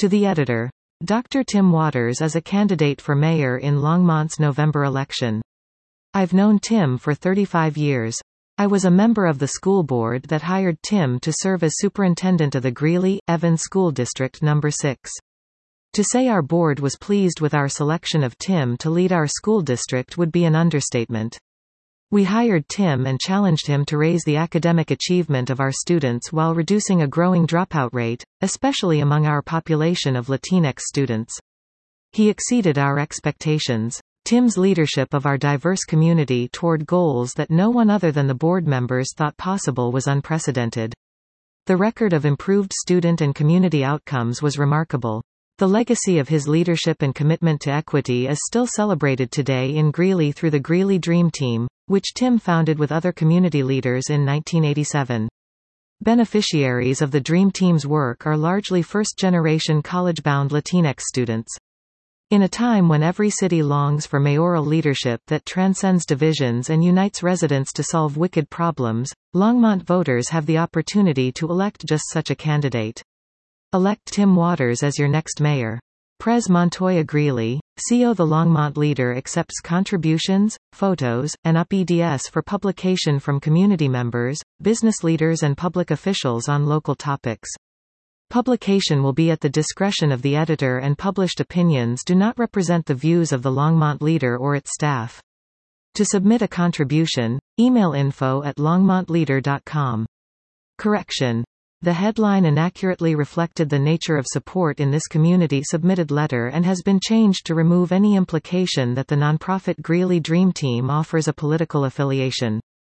To the editor. Dr. Tim Waters is a candidate for mayor in Longmont's November election. I've known Tim for 35 years. I was a member of the school board that hired Tim to serve as superintendent of the Greeley-Evans School District No. 6. To say our board was pleased with our selection of Tim to lead our school district would be an understatement. We hired Tim and challenged him to raise the academic achievement of our students while reducing a growing dropout rate, especially among our population of Latinx students. He exceeded our expectations. Tim's leadership of our diverse community toward goals that no one other than the board members thought possible was unprecedented. The record of improved student and community outcomes was remarkable. The legacy of his leadership and commitment to equity is still celebrated today in Greeley through the Greeley Dream Team, which Tim founded with other community leaders in 1987. Beneficiaries of the Dream Team's work are largely first-generation college-bound Latinx students. In a time when every city longs for mayoral leadership that transcends divisions and unites residents to solve wicked problems, Longmont voters have the opportunity to elect just such a candidate. Elect Tim Waters as your next mayor. Pres Montoya Greeley, CO. The Longmont leader accepts contributions, photos, and UP-EDS for publication from community members, business leaders and public officials on local topics. Publication will be at the discretion of the editor, and published opinions do not represent the views of the Longmont leader or its staff. To submit a contribution, email info@longmontleader.com. Correction. The headline inaccurately reflected the nature of support in this community-submitted letter and has been changed to remove any implication that the nonprofit Greeley Dream Team offers a political affiliation.